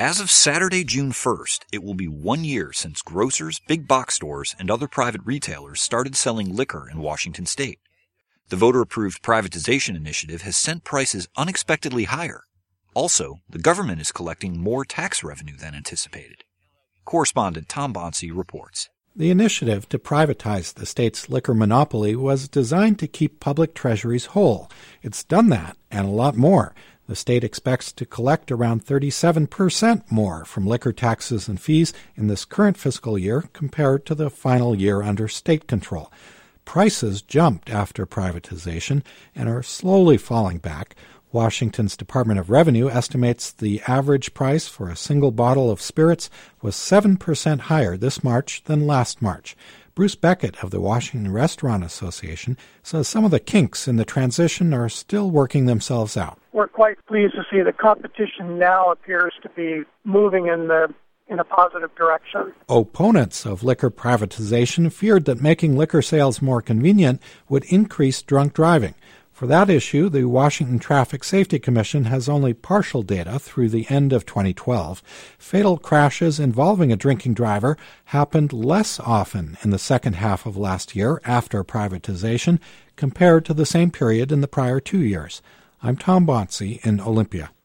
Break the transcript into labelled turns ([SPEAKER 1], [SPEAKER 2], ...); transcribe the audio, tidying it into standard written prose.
[SPEAKER 1] As of Saturday, June 1st, it will be 1 year since grocers, big box stores, and other private retailers started selling liquor in Washington state. The voter-approved privatization initiative has sent prices unexpectedly higher. Also, the government is collecting more tax revenue than anticipated. Correspondent Tom Bonsi reports.
[SPEAKER 2] The initiative to privatize the state's liquor monopoly was designed to keep public treasuries whole. It's done that, and a lot more. The state expects to collect around 37% more from liquor taxes and fees in this current fiscal year compared to the final year under state control. Prices jumped after privatization and are slowly falling back. Washington's Department of Revenue estimates the average price for a single bottle of spirits was 7% higher this March than last March. Bruce Beckett of the Washington Restaurant Association says some of the kinks in the transition are still working themselves out.
[SPEAKER 3] We're quite pleased to see the competition now appears to be moving in a positive direction.
[SPEAKER 2] Opponents of liquor privatization feared that making liquor sales more convenient would increase drunk driving. For that issue, the Washington Traffic Safety Commission has only partial data through the end of 2012. Fatal crashes involving a drinking driver happened less often in the second half of last year after privatization compared to the same period in the prior 2 years. I'm Tom Bonsi in Olympia.